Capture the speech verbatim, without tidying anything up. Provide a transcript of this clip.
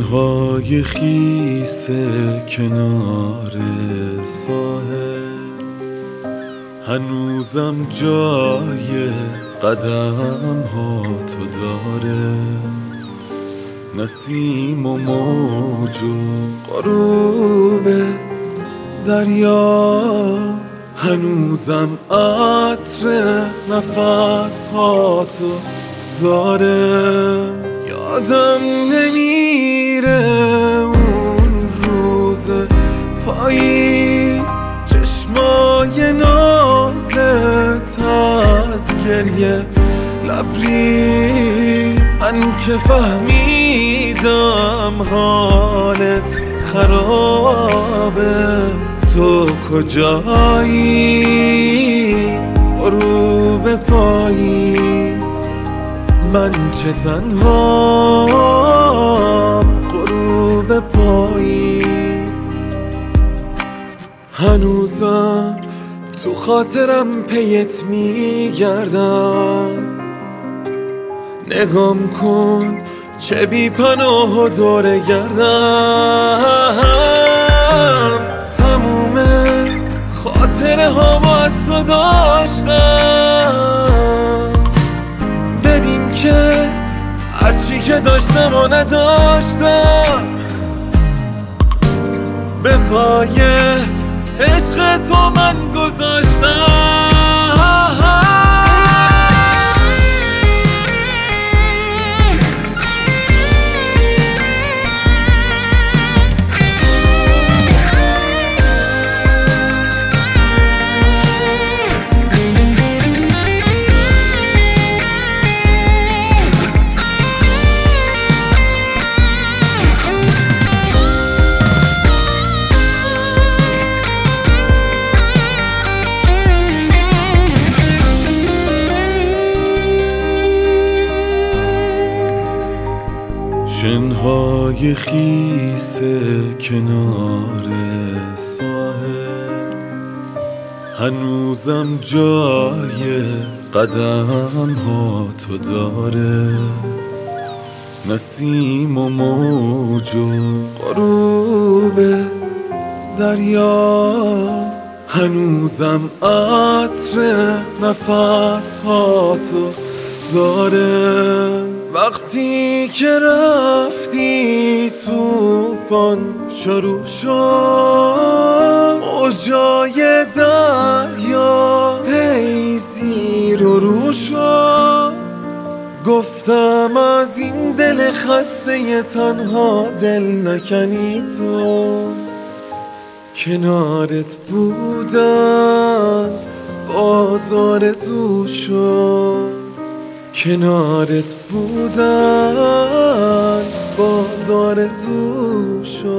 شنهای خیس کنار ساحل هنوزم جای قدم ها تو داره، نسیم و موج و غروب دریا هنوزم عطر نفس ها تو داره. یادم نمیره اون روز پاییز، چشمای نازت از گریه لبریز، من که فهمیدم حالت خرابه، تو کجایی غروب پاییز، من چه تنهام غروب پاییز. هنوزم تو خاطرم پیت میگردم، نگام کن چه بی پناه و دوره گردم، تموم خاطره ها از تو داشتم، ببین که هرچی که داشتم و نداشتم به پای عشق تو من گذاشتم. شنهای خیس کنار ساحل هنوزم جای قدم ها تو داره، نسیم و موج و غروب دریا هنوزم عطر نفس ها تو داره. وقتی که رفتی توفان شروع شد، موجای دریا هی زیر و رو شد، گفتم از این دل خسته تنها دل نکنی تو، کنارت بودن باز آرزو شد، کنارت بودن باز آرزو شد.